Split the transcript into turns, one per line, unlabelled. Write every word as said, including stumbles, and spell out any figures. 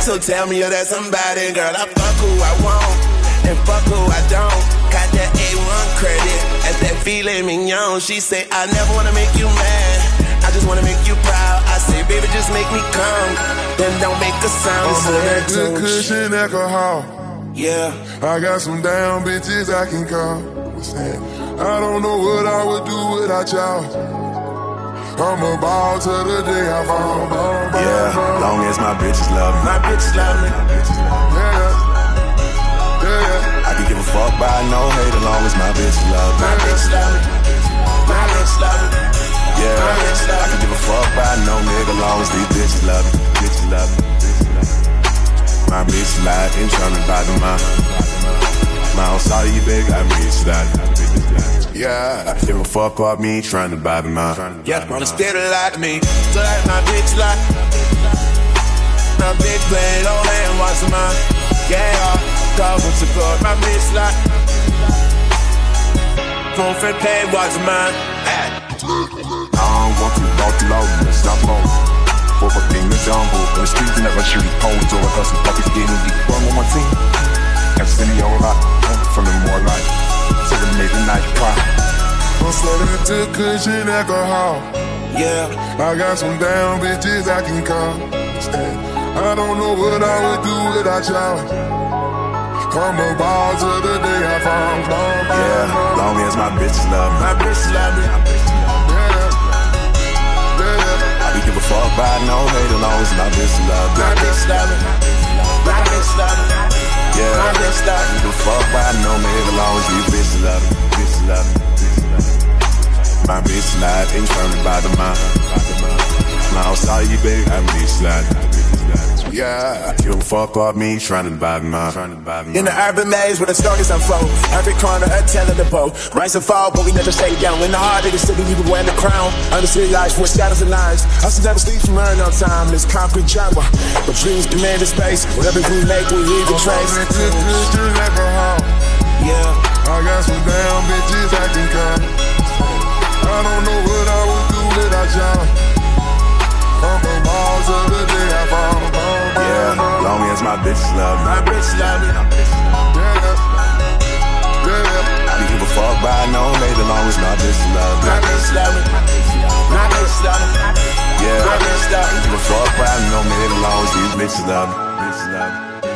So tell me you're that somebody, girl. I fuck who I want and fuck who I don't. Got that A one credit as that filet mignon. She say I never wanna make you mad, I just wanna make you proud. I say baby just make me come, then don't make a sound.
I'm on that good cushion alcohol.
Yeah,
I got some down bitches I can call. I don't know what I would do without y'all. I'm a ball till the day I fall. Ball, ball,
yeah,
ball.
Long as my bitches love me.
My bitches love me.
Yeah, yeah.
I can give a fuck by no hate as long as my bitches love me.
My bitches love me. My bitches love me.
Yeah,
my bitches love me.
I can give a fuck by no nigga as long as these bitches love me. Bitches love me. My bitch slide and tryna bother my My old sorry you big, I bitch slide. Yeah, I give a fuck about me trying to bother my
Yeah, wanna spit a lot to me. So like my bitch like my bitch play low and watch mine. Yeah, call with support. My bitch like phone for pay, watch mine.
I don't want to walk the low, let's stop home. For a thing the jungle, in the streets never shoot hoes or hustle puppies getting deep. Run on my team, have seen the old lot, from the more life to the midnight cry.
I'm selling to cushion alcohol.
Yeah,
I got some down bitches I can call. I don't know what I would do without y'all. I'm a ball till the day I fall. Ball, ball,
yeah,
ball.
Long as my bitches love me.
my bitches love me.
I give a fuck by no hate as long as my bitches love me.
My bitches love me. My bitches love me.
Yeah,
my bitches love me.
I give a fuck by no man as long as these bitches love me. Bitches love me. My bitch slide ain't trying to bother my My old sorry you big, I bitch slide. Yeah, I give a fuck about me trying to bother my
In the urban maze where the stories unfold, every corner a tale of the boat. Rise and fall, but we never stay down. In the heart of the city, we were wearing the crown. Under city lights, where shadows and lines. Us never sleep from earn no time. This concrete jungle, but dreams demand a space. Whatever we make, we leave a trace. Yeah,
I got some down bitches I can call. I don't know what I would do without y'all. I'm a ball till the day I fall.
Yeah, long as my bitches love me.
my bitches love me.
Yeah, yeah.
I don't give a fuck by no lady as long as my bitches love me.
My bitches love me. My bitches love me.
Yeah,
my bitches love me.
I don't give a fuck by no man as long as these bitches love me. Bitches love me.